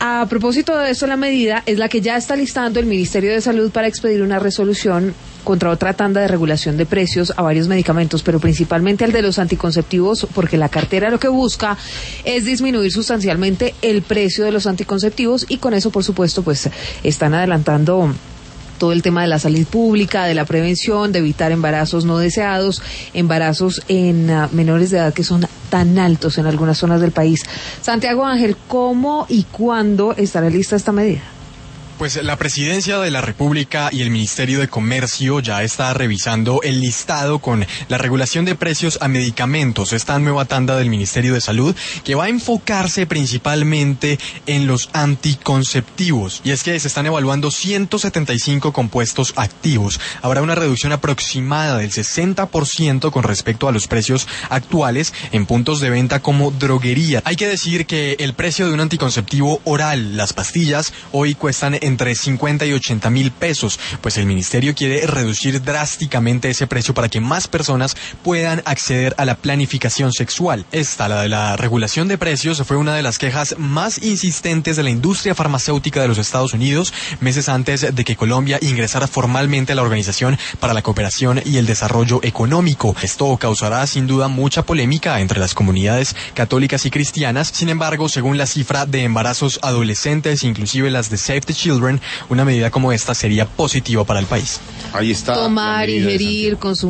A propósito de eso, la medida es la que ya está listando el Ministerio de Salud para expedir una resolución contra otra tanda de regulación de precios a varios medicamentos, pero principalmente al de los anticonceptivos, porque la cartera lo que busca es disminuir sustancialmente el precio de los anticonceptivos y con eso, por supuesto, pues están adelantando todo el tema de la salud pública, de la prevención, de evitar embarazos no deseados, embarazos en menores de edad que son tan altos en algunas zonas del país. Santiago Ángel, ¿cómo y cuándo estará lista esta medida? Pues la Presidencia de la República y el Ministerio de Comercio ya está revisando el listado con la regulación de precios a medicamentos, esta nueva tanda del Ministerio de Salud que va a enfocarse principalmente en los anticonceptivos. Y es que se están evaluando 175 compuestos activos. Habrá una reducción aproximada del 60% con respecto a los precios actuales en puntos de venta como droguería. Hay que decir que el precio de un anticonceptivo oral, las pastillas, hoy cuestan entre 50 y 80 mil pesos, pues el ministerio quiere reducir drásticamente ese precio para que más personas puedan acceder a la planificación sexual. Esta, la de la regulación de precios, fue una de las quejas más insistentes de la industria farmacéutica de los Estados Unidos, meses antes de que Colombia ingresara formalmente a la Organización para la Cooperación y el Desarrollo Económico. Esto causará sin duda mucha polémica entre las comunidades católicas y cristianas. Sin embargo, según la cifra de embarazos adolescentes, inclusive las de Save the Children, una medida como esta sería positiva para el país. Ahí está. Tomar, ingerir, consumir.